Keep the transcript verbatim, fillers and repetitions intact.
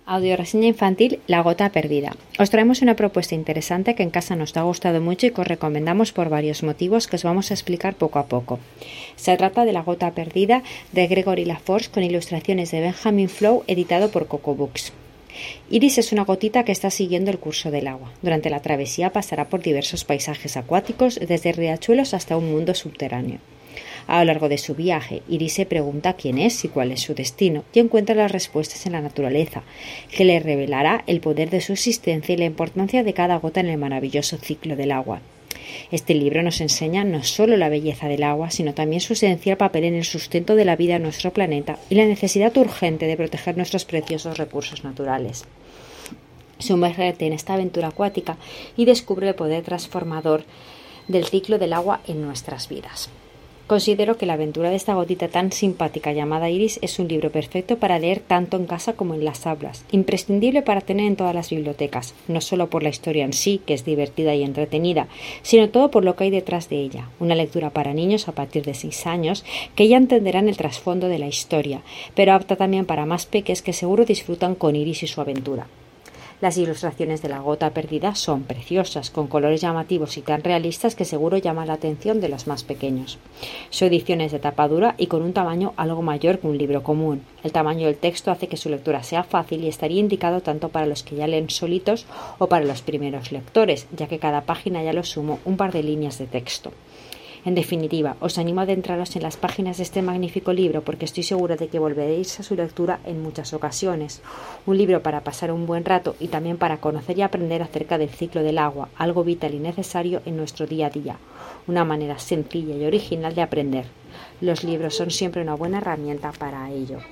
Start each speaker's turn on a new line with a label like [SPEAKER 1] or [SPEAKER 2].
[SPEAKER 1] Audioreseña infantil La gota perdida. Os traemos una propuesta interesante que en casa nos ha gustado mucho y que os recomendamos por varios motivos que os vamos a explicar poco a poco. Se trata de La gota perdida de Gregory LaForce con ilustraciones de Benjamin Flow, editado por Coco Books. Iris es una gotita que está siguiendo el curso del agua. Durante la travesía pasará por diversos paisajes acuáticos, desde riachuelos hasta un mundo subterráneo. A lo largo de su viaje, Iris se pregunta quién es y cuál es su destino, y encuentra las respuestas en la naturaleza, que le revelará el poder de su existencia y la importancia de cada gota en el maravilloso ciclo del agua. Este libro nos enseña no solo la belleza del agua, sino también su esencial papel en el sustento de la vida en nuestro planeta y la necesidad urgente de proteger nuestros preciosos recursos naturales. Sumérgete en esta aventura acuática y descubre el poder transformador del ciclo del agua en nuestras vidas. Considero que la aventura de esta gotita tan simpática llamada Iris es un libro perfecto para leer tanto en casa como en las aulas, imprescindible para tener en todas las bibliotecas, no solo por la historia en sí, que es divertida y entretenida, sino todo por lo que hay detrás de ella, una lectura para niños a partir de seis años que ya entenderán el trasfondo de la historia, pero apta también para más peques que seguro disfrutan con Iris y su aventura. Las ilustraciones de La gota perdida son preciosas, con colores llamativos y tan realistas que seguro llaman la atención de los más pequeños. Su edición es de tapa dura y con un tamaño algo mayor que un libro común. El tamaño del texto hace que su lectura sea fácil y estaría indicado tanto para los que ya leen solitos o para los primeros lectores, ya que cada página ya lo sumo un par de líneas de texto. En definitiva, os animo a adentraros en las páginas de este magnífico libro porque estoy segura de que volveréis a su lectura en muchas ocasiones. Un libro para pasar un buen rato y también para conocer y aprender acerca del ciclo del agua, algo vital y necesario en nuestro día a día. Una manera sencilla y original de aprender. Los libros son siempre una buena herramienta para ello.